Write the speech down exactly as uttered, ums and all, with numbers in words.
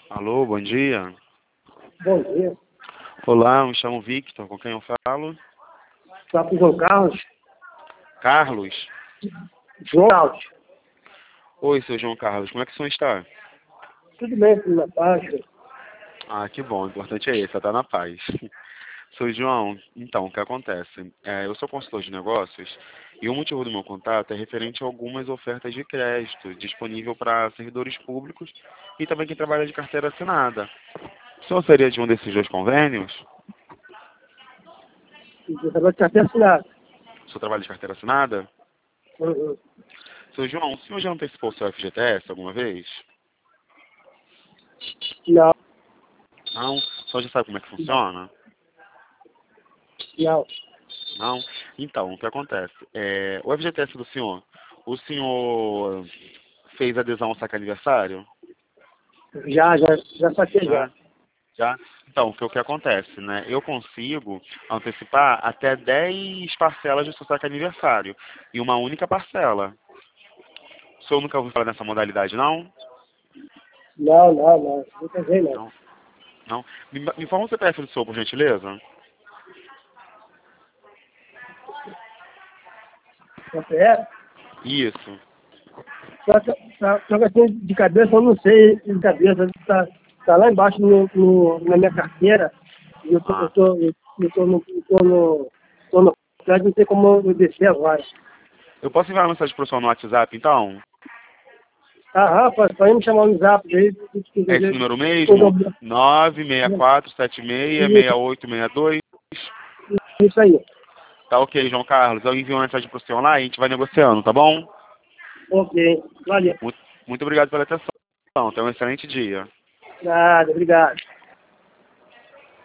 Alô, bom dia. Bom dia. Olá, me chamo Victor, com quem eu falo? Está com o João Carlos? Carlos? João Carlos. Oi, seu João Carlos, como é que o senhor está? Tudo bem, tudo na paz? Ah, que bom, o importante é esse, estar na paz. Seu João, então, o que acontece? É, eu sou consultor de negócios e o motivo do meu contato é referente a algumas ofertas de crédito disponível para servidores públicos e também quem trabalha de carteira assinada. O senhor seria de um desses dois convênios? Eu trabalho de carteira assinada. O senhor trabalha de carteira assinada? Uhum. Seu João, o senhor já antecipou o seu F G T S alguma vez? Não, Não? O senhor já sabe como é que funciona? não. Não? Então, o que acontece? É, o F G T S do senhor, o senhor fez adesão ao saque aniversário? Já, já, já saquei já. Já? Já? Então, o que, o que acontece, né? Eu consigo antecipar até dez parcelas do seu saque aniversário e uma única parcela. O senhor nunca ouviu falar nessa modalidade, não? Não, não, não. Nunca vi, não. Não? Não? Me, me informa o C P F do senhor, por gentileza? Você é? Isso. Só que, só, só que assim, de cabeça, eu não sei de cabeça. Está tá lá embaixo no, no, na minha carteira. E eu tô, eu Ah, tô, eu, eu tô no, eu tô no, tô no prédio, não sei como eu descer agora. eu posso enviar uma mensagem para o senhor no WhatsApp, então? Ah, rapaz, pode me chamar no zap aí. É esse número mesmo? nove seis quatro sete seis seis oito seis dois. Isso aí. Tá ok, João Carlos. Eu envio uma mensagem pro senhor lá e a gente vai negociando, tá bom? Ok. Valeu. Muito, muito obrigado pela atenção. Tenha um excelente dia. Nada, obrigado.